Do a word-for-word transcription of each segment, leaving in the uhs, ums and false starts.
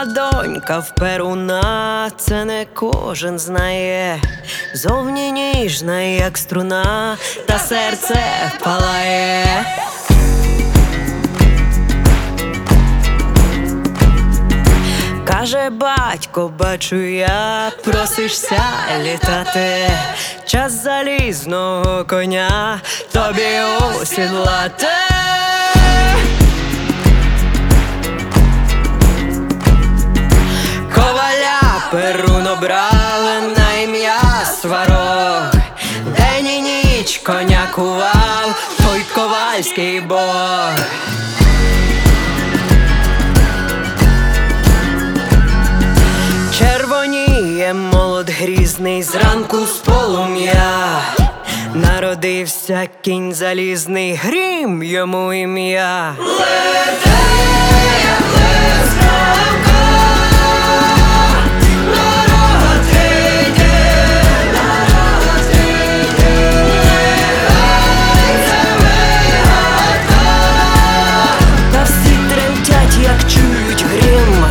Рідна донька в Перуна, це не кожен знає. Зовні ніжна, як струна, та серце палає. Каже батько, бачу я, просишся літати, час залізного коня тобі осідлати. Коваля Перун обрали на ім'я Сварог, день і ніч коня кував той ковальський бог. Червоніє молот грізний зранку з полум'я, народився кінь залізний, Грім йому ім'я. Лети, як блискавка, дорога трійде, дорога трійде, нехай це вигадка. Та всі тремтять, як чують грім.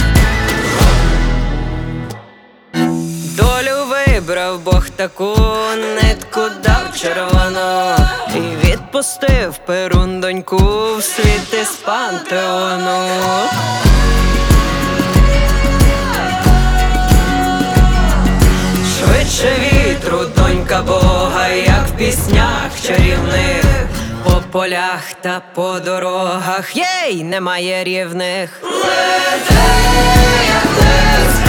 Долю вибрав Бог таку, нитку дав червону, і відпустив Перун доньку в світ із пантеону. Швидше вітру донька Бога, як в піснях чарівних, по полях та по дорогах їй немає рівних. Лети, як лист